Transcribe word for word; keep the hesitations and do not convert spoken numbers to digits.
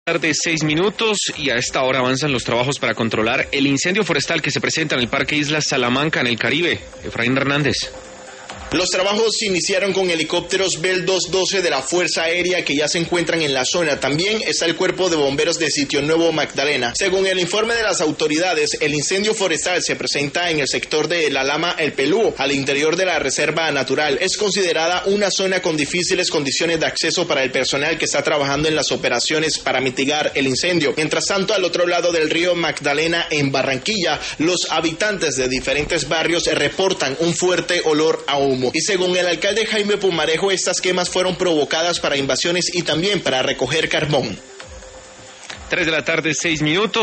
Tarde, seis minutos, y a esta hora avanzan los trabajos para controlar el incendio forestal que se presenta en el Parque Isla Salamanca, en el Caribe. Efraín Hernández. Los trabajos se iniciaron con helicópteros Bell doscientos doce de la Fuerza Aérea que ya se encuentran en la zona. También está el Cuerpo de Bomberos de Sitio Nuevo Magdalena. Según el informe de las autoridades, el incendio forestal se presenta en el sector de La Lama El Pelúo, al interior de la Reserva Natural. Es considerada una zona con difíciles condiciones de acceso para el personal que está trabajando en las operaciones para mitigar el incendio. Mientras tanto, al otro lado del río Magdalena, en Barranquilla, los habitantes de diferentes barrios reportan un fuerte olor a humo. Y según el alcalde Jaime Pumarejo, estas quemas fueron provocadas para invasiones y también para recoger carbón. Tres de la tarde, seis minutos.